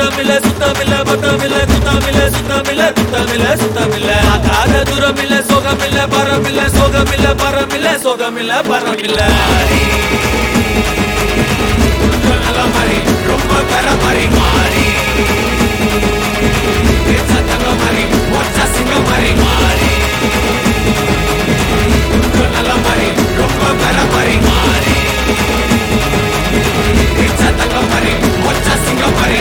தூரமில்ல சுத்தமில்ல பத்தமில்ல குத்தமில்ல சுத்தமில்ல குத்தமில்ல சுத்தமில்ல ஆகாத தூரமில்ல சோகமில்ல பரமில்ல சோகமில்ல பரமில்ல சோகமில்ல பரமில்ல நல்ல மாதிரி ரொம்ப பெற மாதிரி மாறி சத்தங்க மாதிரி ஒற்ற சிங்க மாதிரி மாறி நல்ல மாதிரி ரொம்ப பெற மாதிரி மாறி சத்தங்க மாதிரி ஒற்ற சிங்க மாதிரி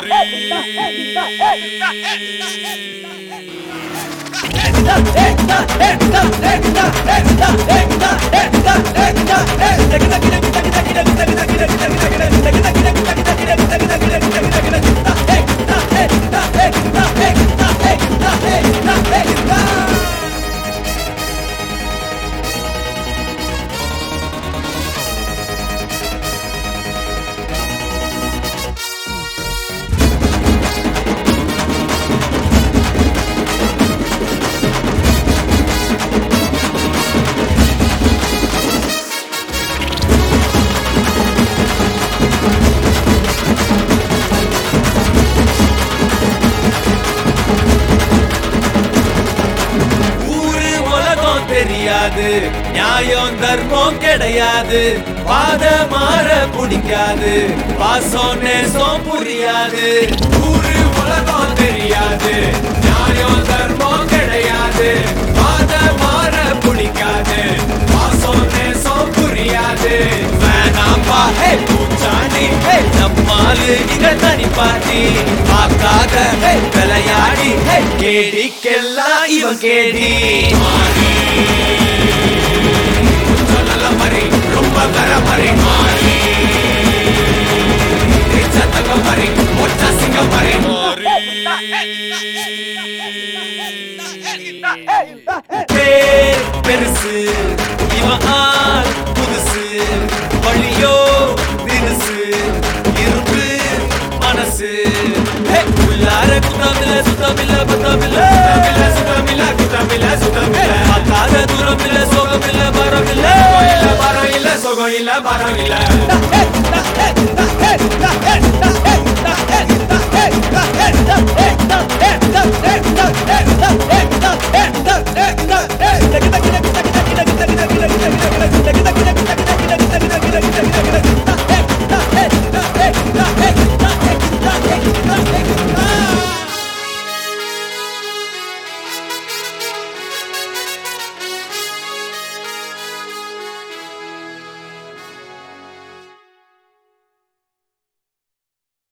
தெரியாது நியாயம் தர்மம் கிடையாது பாத மாற பிடிக்காது பாசம் நேசம் புரியாது ஊரு உலகம் தெரியாது நியாயம் தர்மம் கிடையாது பாத மாற பிடிக்காது பாசம் நேசம் புரியாது வேணாம்பா பூச்சாண்டி நம்மாலு இங்க தனி பாட்டி பார்க்காத விளையாடி கேடிக்கெல்லாம் இவன் கேடி நல்ல மாதிரி ரொம்ப பெற மாதிரி மாறி சத்தங்க மாதிரி ஒற்ற சிங்க மாதிரி பேர் பெருசு இவன் ஆள் புதுசு வழியோ தினுசு இரும்பு மனசு உள்ளார குத்தமில்ல சுத்தமில்ல பத்தமில்ல சுத்தமில்ல குத்தமில்ல சுத்தமில்ல பார்க்காத தூரமில்ல சோகமில்ல பரமில்ல பரம் இல்ல சோகம் இல்ல பரம் இல்ல